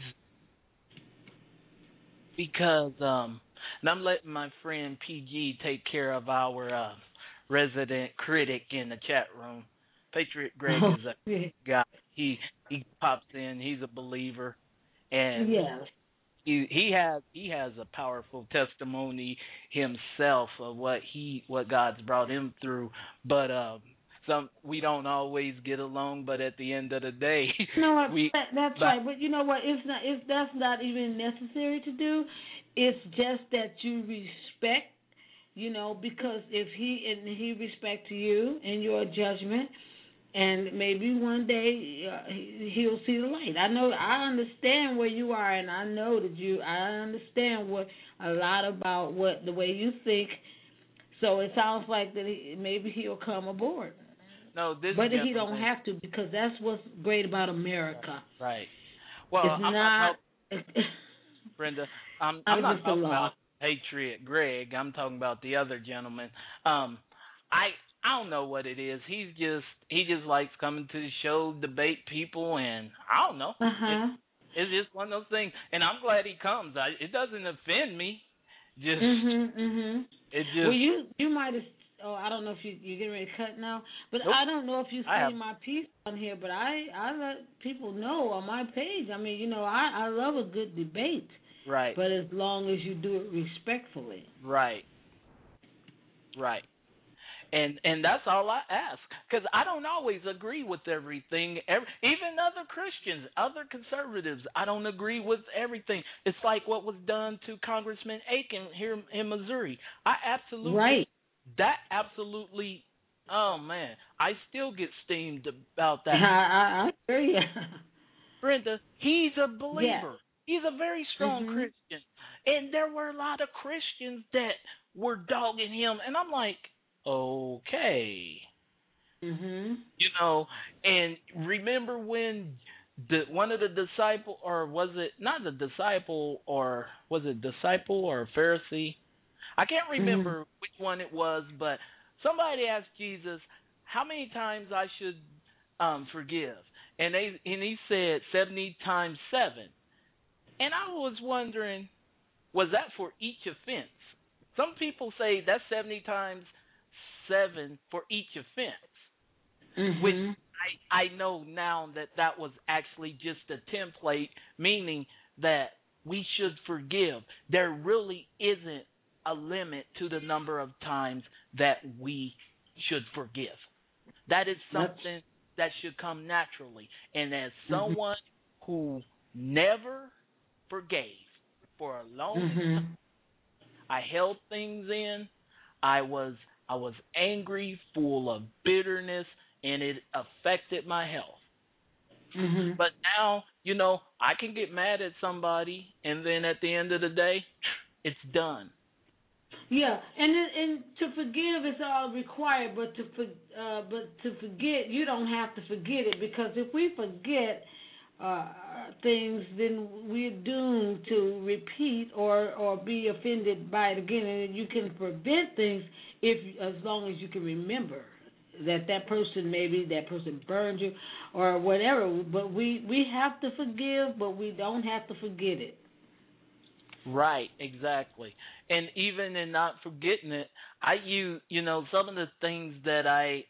because and I'm letting my friend PG take care of our resident critic in the chat room. Patriot Greg is a guy. He pops in. He's a believer, and yeah. he has a powerful testimony himself of what God's brought him through. But we don't always get along. But at the end of the day, you know what? That's right. But you know what? That's not even necessary to do. It's just that you respect. Because if he respects you and your judgment, and maybe one day he'll see the light. I understand where you are, and I know that I understand a lot about the way you think. So it sounds like that maybe he'll come aboard. No, but he don't have to, because that's what's great about America. Right. Well, I'm not Brenda. I'm not talking about Patriot Greg. I'm talking about the other gentleman. I don't know what it is. He just likes coming to the show, debate people, and I don't know. It's just one of those things, and I'm glad he comes. It doesn't offend me. Just it just. Well, you might have. Oh, I don't know if you're getting ready to cut now, but nope. I don't know if you see my piece on here, but I let people know on my page. I mean, I love a good debate. Right. But as long as you do it respectfully. Right. Right. And that's all I ask, because I don't always agree with everything. Even other Christians, other conservatives, I don't agree with everything. It's like what was done to Congressman Aiken here in Missouri. That absolutely, oh man, I still get steamed about that. I hear you. Brenda, he's a believer. Yeah. He's a very strong Christian. And there were a lot of Christians that were dogging him, and I'm like, okay. And remember when one of the disciples, or was it not the disciple, or was it disciple or Pharisee? I can't remember which one it was, but somebody asked Jesus how many times I should forgive, and he said 70 times 7. And I was wondering, was that for each offense? Some people say that's 70 times 7 for each offense, which I know now that was actually just a template, meaning that we should forgive. There really isn't a limit to the number of times that we should forgive. That is something that should come naturally. And as someone who never forgave for a long time, I held things in. I was angry, full of bitterness, and it affected my health. Mhm. But now, I can get mad at somebody, and then at the end of the day, it's done. Yeah, and to forgive is all required, but to forget, you don't have to forget it, because if we forget things, then we're doomed to repeat or be offended by it again. And you can prevent things as long as you can remember that person burned you or whatever. But we have to forgive, but we don't have to forget it. Right, exactly. And even in not forgetting it, I use, some of the things that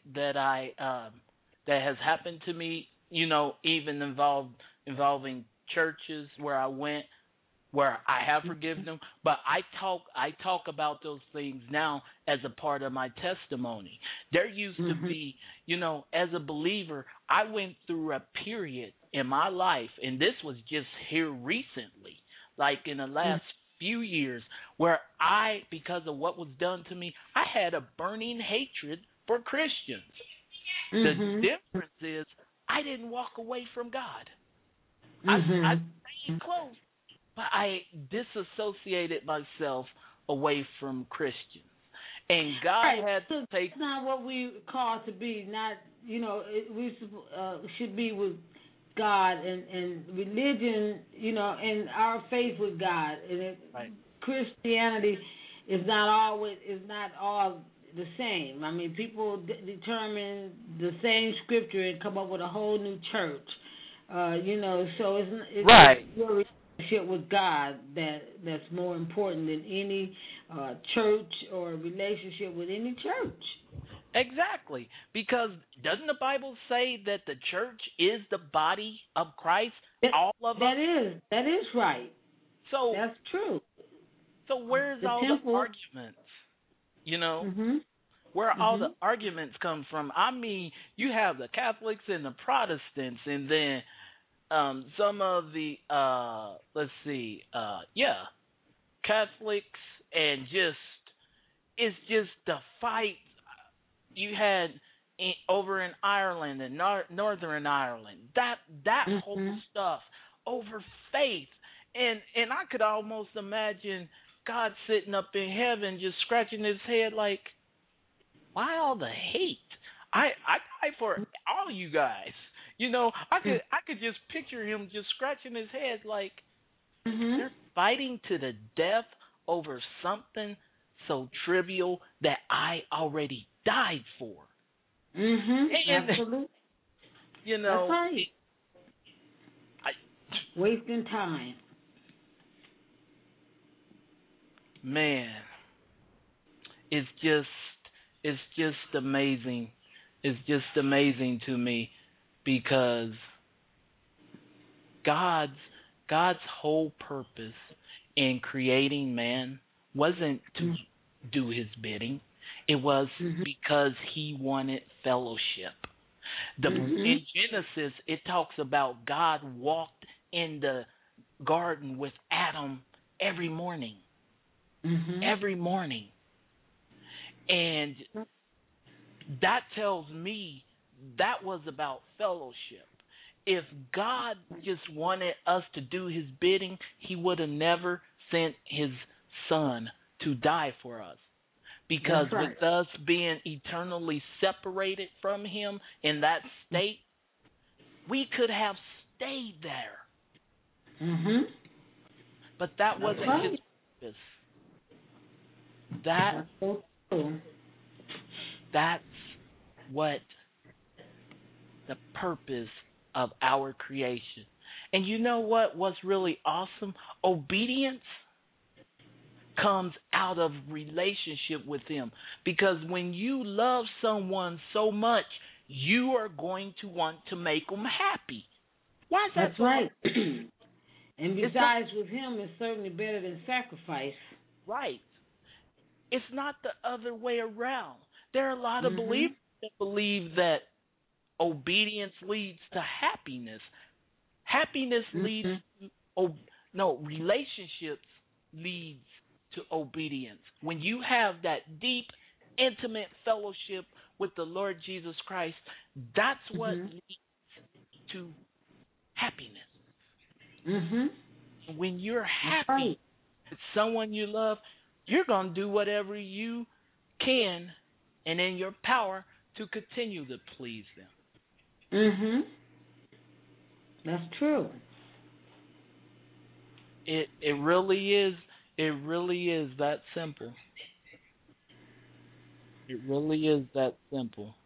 has happened to me, even involving churches where I went, where I have forgiven them, but I talk about those things now as a part of my testimony. There used to be, as a believer, I went through a period in my life, and this was just here recently, like in the last few years, where because of what was done to me, I had a burning hatred for Christians. The difference is I didn't walk away from God. I stayed close, but I disassociated myself away from Christians. And God had to take... That's not what we called to be. Not, we should be with God and religion, and our faith with God. And right. Christianity is not all the same. I mean, people determine the same scripture and come up with a whole new church. So it's right. your relationship with God that's more important than any church or relationship with any church. Exactly, because doesn't the Bible say that the church is the body of Christ? All of us. That is right. So that's true. So where's all the arguments? Where all the arguments come from? I mean, you have the Catholics and the Protestants, and then some of the Catholics, and it's just the fight you had over in Ireland and Northern Ireland. That whole stuff over faith, and I could almost imagine God sitting up in heaven just scratching his head like, why all the hate? I fight for all you guys. I could just picture him just scratching his head like, they're fighting to the death over something so trivial that I already died for. Absolutely. That's right. Wasting time. Man, it's just amazing. It's just amazing to me, because God's whole purpose in creating man wasn't to do his bidding. It was because he wanted fellowship. In Genesis, it talks about God walked in the garden with Adam every morning. Every morning. And that tells me that was about fellowship. If God just wanted us to do his bidding, he would have never sent his son to die for us. Because with us being eternally separated from him in that state, we could have stayed there. But that wasn't his purpose. That's what the purpose of our creation. And you know what's really awesome? Obedience comes out of relationship with him. Because when you love someone so much, you are going to want to make them happy. Why is that? That's right. And besides, with him, it's certainly better than sacrifice. Right. It's not the other way around. There are a lot of believers that believe that obedience leads to happiness. Happiness leads to relationships leads to obedience. When you have that deep, intimate fellowship with the Lord Jesus Christ, That's what leads to happiness. When you're happy with someone you love, you're going to do whatever you can and in your power to continue to please them. That's true. It really is. It really is that simple. It really is that simple.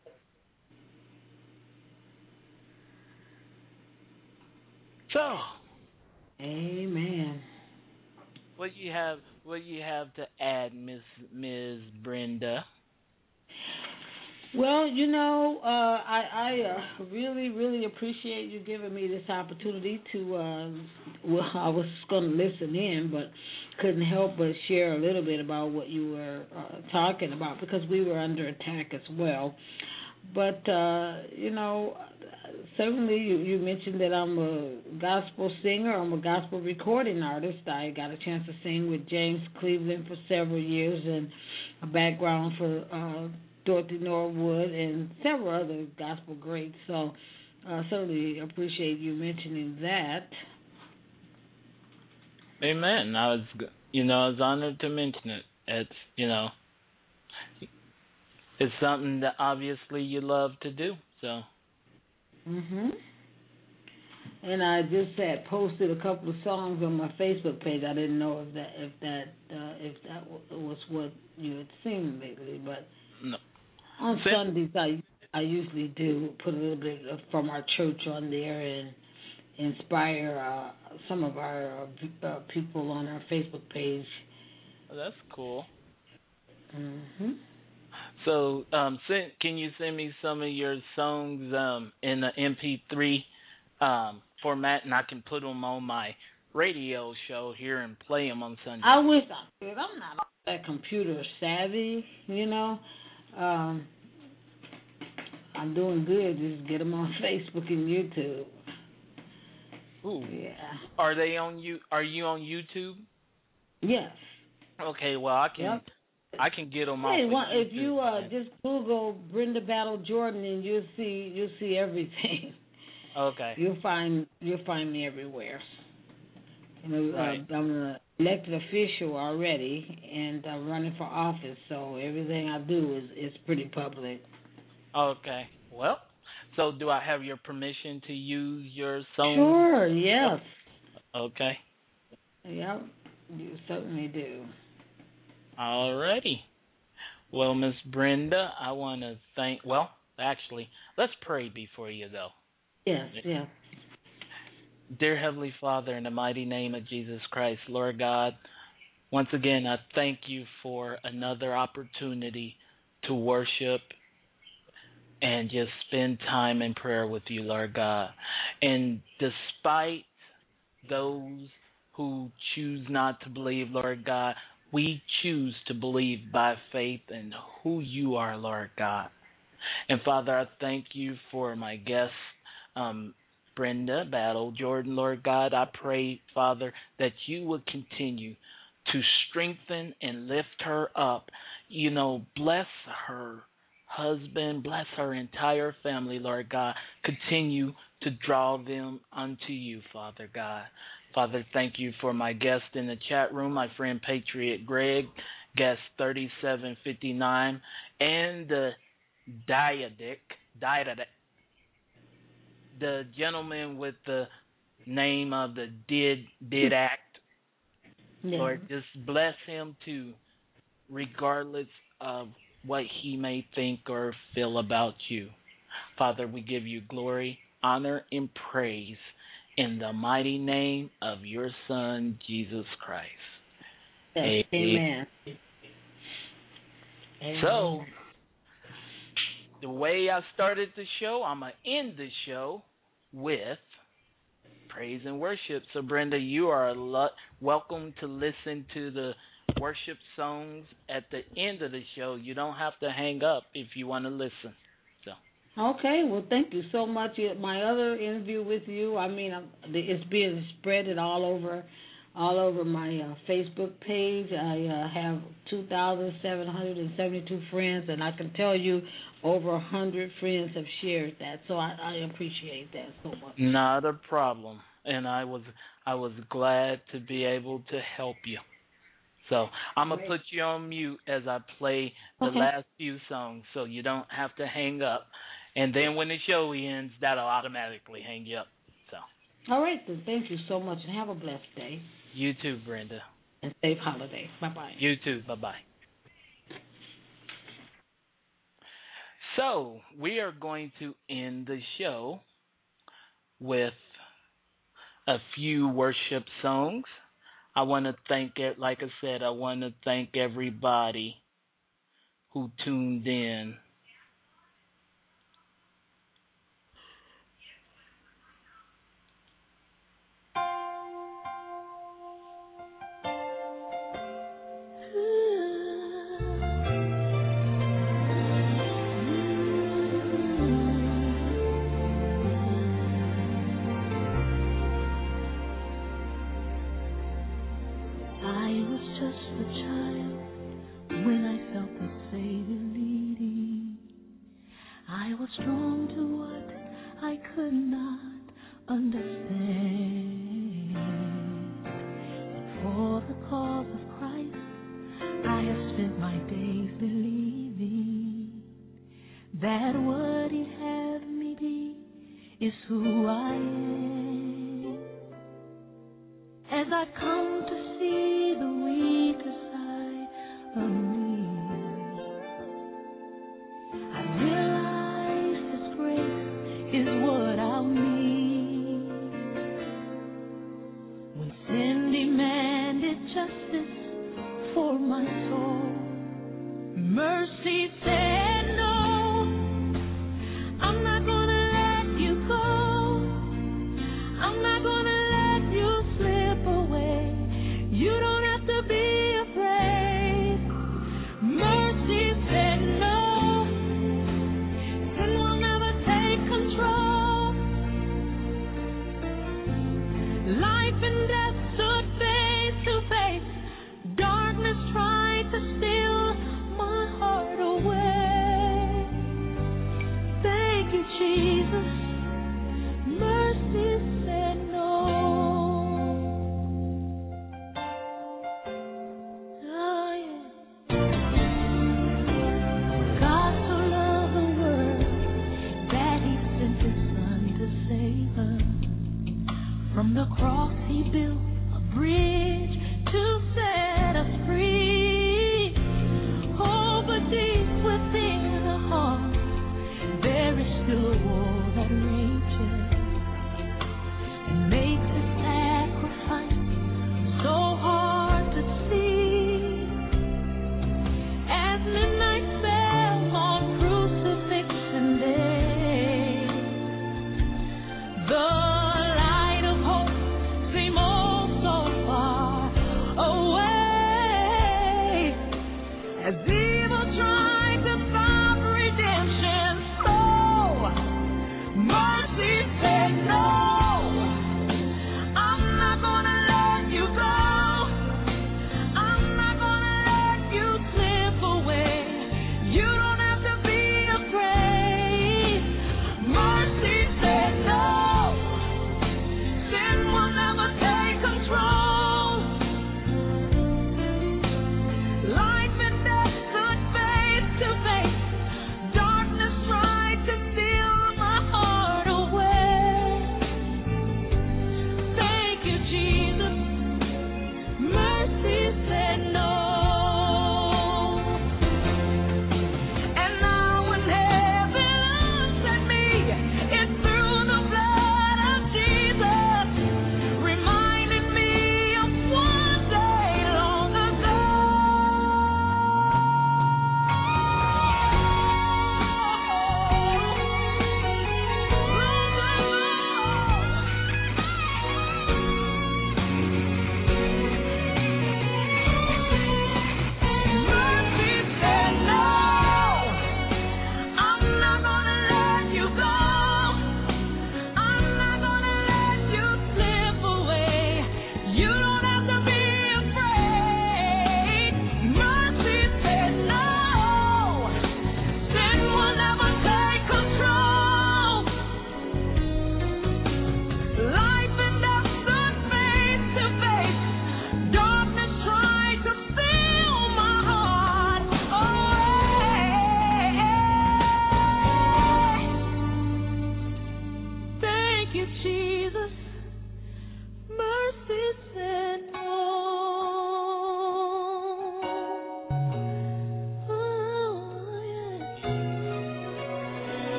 So, amen. What you have to add, Ms. Brenda? Well, I really, really appreciate you giving me this opportunity to. I was going to listen in, but couldn't help but share a little bit about what you were talking about because we were under attack as well. But certainly you mentioned that I'm a gospel singer. I'm a gospel recording artist. I got a chance to sing with James Cleveland for several years, and a background for Dorothy Norwood and several other gospel greats. So certainly appreciate you mentioning that. Amen. I was honored to mention it. It's it's something that obviously you love to do. So. And I just had posted a couple of songs on my Facebook page. I didn't know if that was what you had seen lately, but no. On Sundays I usually do put a little bit from our church on there and inspire some of our people on our Facebook page. Oh, that's cool. So, can you send me some of your songs in the MP3 format, and I can put them on my radio show here and play them on Sunday? I wish I could. I'm not that computer savvy, I'm doing good. Just get them on Facebook and YouTube. Ooh. Yeah. Are you on YouTube? Yes. Okay. Well, I can. Yep. I can get them off. If you just Google Brenda Battle Jordan, and you'll see everything. Okay. You'll find me everywhere. Right. I'm an elected official already, and I'm running for office, so everything I do is pretty public. Okay. Well, so do I have your permission to use your song? Sure. Yes. Okay. Yep. You certainly do. Alrighty. Well, Miss Brenda, I want to thank. Well, actually, let's pray before you go. Yes. Yeah. Dear Heavenly Father, in the mighty name of Jesus Christ, Lord God, once again, I thank you for another opportunity to worship and just spend time in prayer with you, Lord God. And despite those who choose not to believe, Lord God, we choose to believe by faith in who you are, Lord God. And Father, I thank you for my guest, Brenda Battle Jordan, Lord God. I pray, Father, that you would continue to strengthen and lift her up. Bless her husband, bless her entire family, Lord God. Continue to draw them unto you, Father God. Father, thank you for my guest in the chat room, my friend Patriot Greg, guest 3759, and the Diadic, the gentleman with the name of the did act. Yeah. Lord, just bless him too, regardless of what he may think or feel about you. Father, we give you glory, honor, and praise in the mighty name of your Son, Jesus Christ. Yes, amen. So, the way I started the show, I'm going to end the show with praise and worship. So, Brenda, you are welcome to listen to the worship songs at the end of the show. You don't have to hang up if you want to listen. Okay, well, thank you so much. My other interview with you, it's being spread all over all over my Facebook page. I have 2,772 friends, and I can tell you over 100 friends have shared that. So I appreciate that so much. Not a problem. And I was glad to be able to help you. So I'm going to put you on mute as I play the last few songs so you don't have to hang up. And then when the show ends, that'll automatically hang you up. So. All right, then. Thank you so much, and have a blessed day. You too, Brenda. And safe holiday. Bye-bye. You too. Bye-bye. So we are going to end the show with a few worship songs. I want to thank it. Like I said, I want to thank everybody who tuned in. The light of hope seemed oh so far away.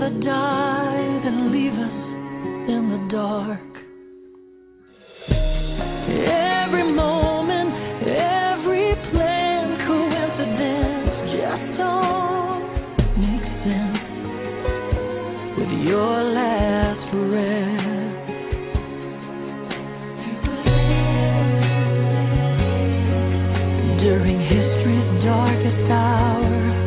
rather die than leave us in the dark. Every moment, every plan, coincidence, just don't make sense with your last breath. During history's darkest hour,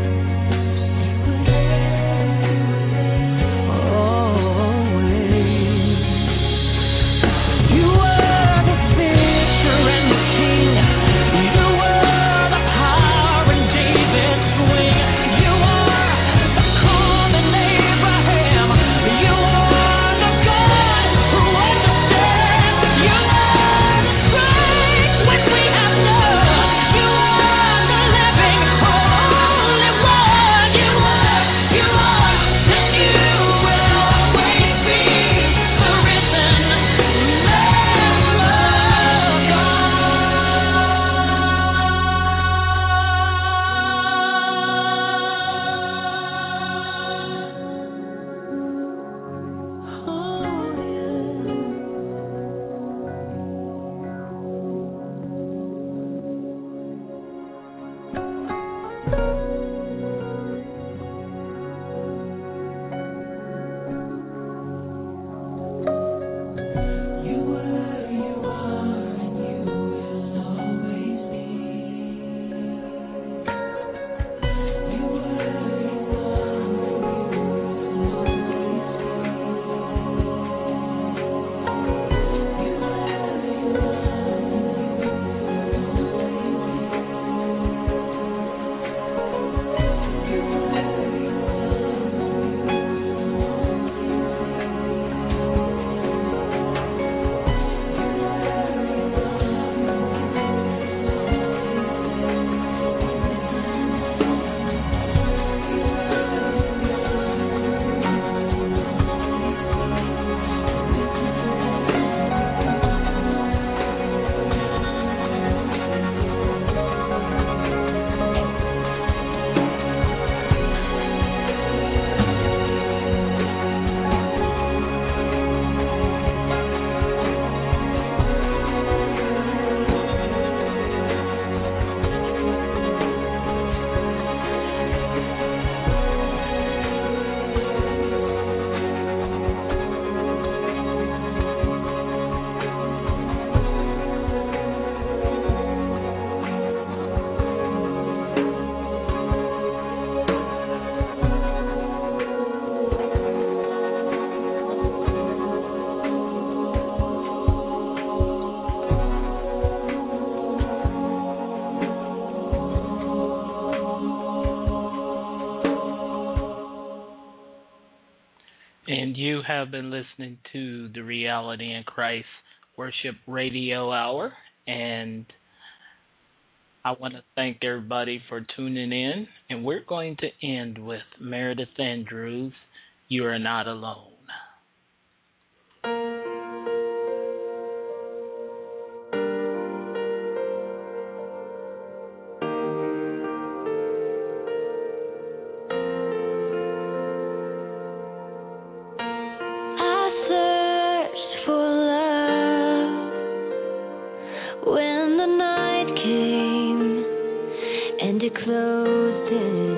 And you have been listening to the Reality in Christ Worship Radio Hour. And I want to thank everybody for tuning in. And we're going to end with Meredith Andrews, You Are Not Alone. When the night came and it closed in.